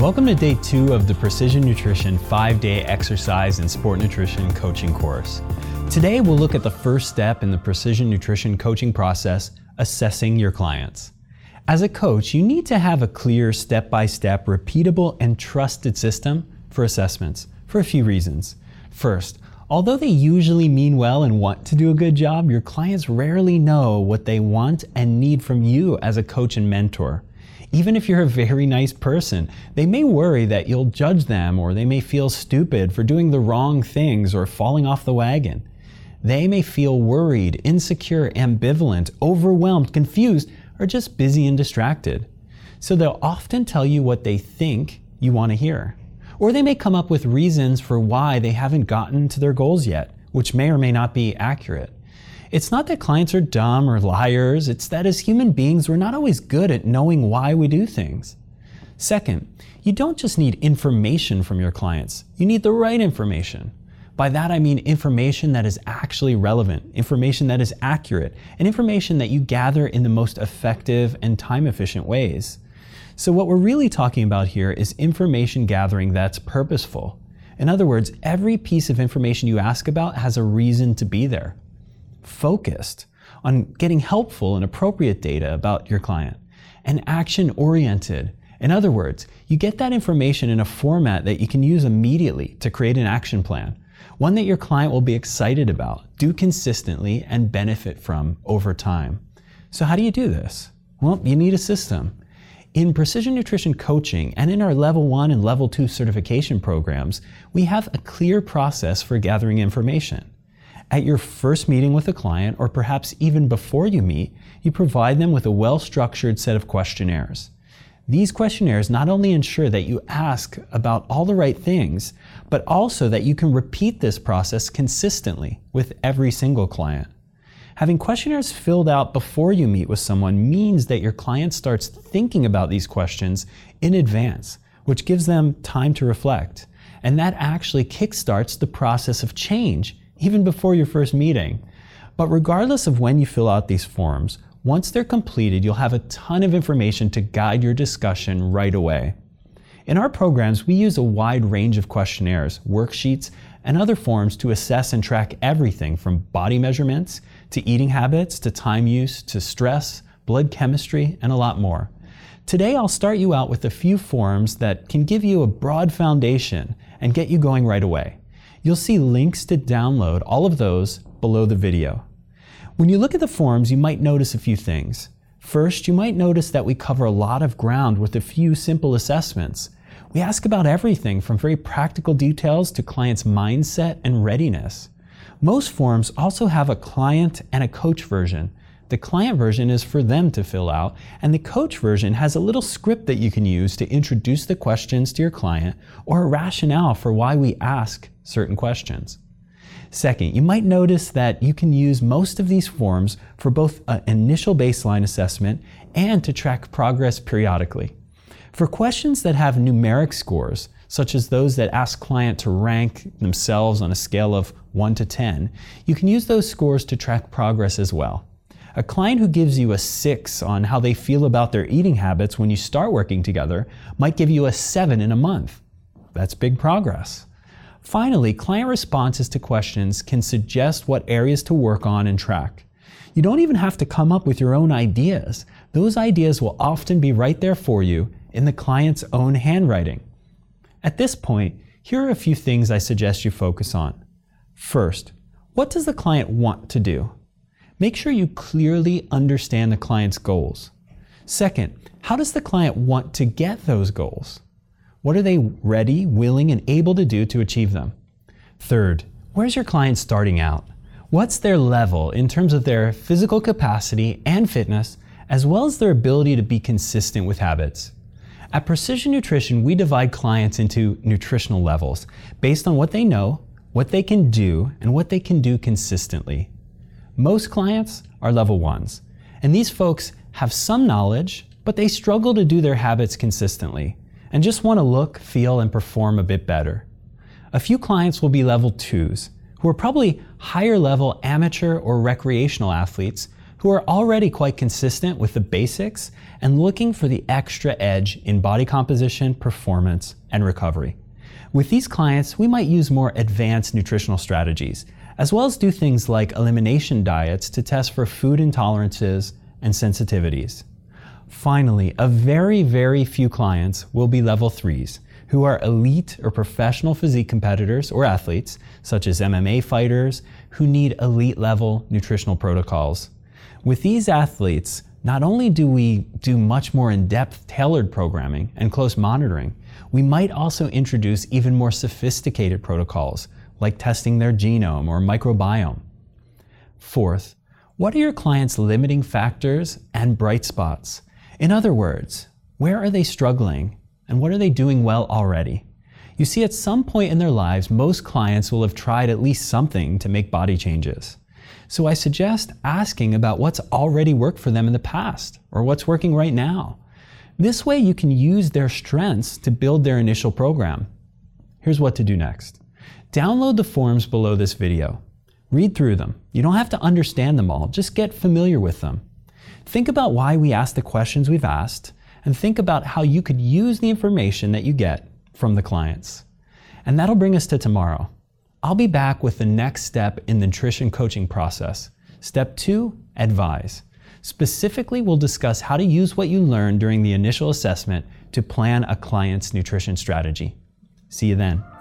Welcome to day 2 of the Precision Nutrition 5-day exercise and sport nutrition coaching course. Today we'll look at the first step in the Precision Nutrition coaching process, assessing your clients. As a coach, you need to have a clear step-by-step, repeatable, and trusted system for assessments for a few reasons. First, although they usually mean well and want to do a good job, your clients rarely know what they want and need from you as a coach and mentor. Even if you're a very nice person, they may worry that you'll judge them, or they may feel stupid for doing the wrong things or falling off the wagon. They may feel worried, insecure, ambivalent, overwhelmed, confused, or just busy and distracted. So they'll often tell you what they think you want to hear. Or they may come up with reasons for why they haven't gotten to their goals yet, which may or may not be accurate. It's not that clients are dumb or liars, it's that as human beings, we're not always good at knowing why we do things. Second, you don't just need information from your clients, you need the right information. By that I mean information that is actually relevant, information that is accurate, and information that you gather in the most effective and time-efficient ways. So what we're really talking about here is information gathering that's purposeful. In other words, every piece of information you ask about has a reason to be there. Focused on getting helpful and appropriate data about your client, and action-oriented. In other words, you get that information in a format that you can use immediately to create an action plan, one that your client will be excited about, do consistently, and benefit from over time. So how do you do this? Well, you need a system. In Precision Nutrition Coaching and in our Level 1 and Level 2 certification programs, we have a clear process for gathering information. At your first meeting with a client, or perhaps even before you meet, you provide them with a well-structured set of questionnaires. These questionnaires not only ensure that you ask about all the right things, but also that you can repeat this process consistently with every single client. Having questionnaires filled out before you meet with someone means that your client starts thinking about these questions in advance, which gives them time to reflect. And that actually kickstarts the process of change even before your first meeting. But regardless of when you fill out these forms, once they're completed, you'll have a ton of information to guide your discussion right away. In our programs, we use a wide range of questionnaires, worksheets, and other forms to assess and track everything from body measurements, to eating habits, to time use, to stress, blood chemistry, and a lot more. Today, I'll start you out with a few forms that can give you a broad foundation and get you going right away. You'll see links to download all of those below the video. When you look at the forms, you might notice a few things. First, you might notice that we cover a lot of ground with a few simple assessments. We ask about everything from very practical details to clients' mindset and readiness. Most forms also have a client and a coach version. The client version is for them to fill out, and the coach version has a little script that you can use to introduce the questions to your client, or a rationale for why we ask certain questions. Second, you might notice that you can use most of these forms for both an initial baseline assessment and to track progress periodically. For questions that have numeric scores, such as those that ask client to rank themselves on a scale of 1 to 10, you can use those scores to track progress as well. A client who gives you a 6 on how they feel about their eating habits when you start working together might give you a 7 in a month. That's big progress. Finally, client responses to questions can suggest what areas to work on and track. You don't even have to come up with your own ideas. Those ideas will often be right there for you in the client's own handwriting. At this point, here are a few things I suggest you focus on. First, what does the client want to do? Make sure you clearly understand the client's goals. Second, how does the client want to get those goals? What are they ready, willing, and able to do to achieve them? Third, where's your client starting out? What's their level in terms of their physical capacity and fitness, as well as their ability to be consistent with habits? At Precision Nutrition, we divide clients into nutritional levels based on what they know, what they can do, and what they can do consistently. Most clients are level 1s, and these folks have some knowledge, but they struggle to do their habits consistently and just want to look, feel, and perform a bit better. A few clients will be level 2s, who are probably higher level amateur or recreational athletes, who are already quite consistent with the basics and looking for the extra edge in body composition, performance, and recovery. With these clients, we might use more advanced nutritional strategies, as well as do things like elimination diets to test for food intolerances and sensitivities. Finally, a very few clients will be level 3s, who are elite or professional physique competitors or athletes, such as MMA fighters, who need elite level nutritional protocols. With these athletes, not only do we do much more in-depth tailored programming and close monitoring, we might also introduce even more sophisticated protocols, like testing their genome or microbiome. Fourth, what are your clients' limiting factors and bright spots? In other words, where are they struggling and what are they doing well already? You see, at some point in their lives, most clients will have tried at least something to make body changes. So I suggest asking about what's already worked for them in the past or what's working right now. This way you can use their strengths to build their initial program. Here's what to do next. Download the forms below this video. Read through them. You don't have to understand them all, just get familiar with them. Think about why we asked the questions we've asked, and think about how you could use the information that you get from the clients. And that'll bring us to tomorrow. I'll be back with the next step in the nutrition coaching process. Step 2, advise. Specifically, we'll discuss how to use what you learned during the initial assessment to plan a client's nutrition strategy. See you then.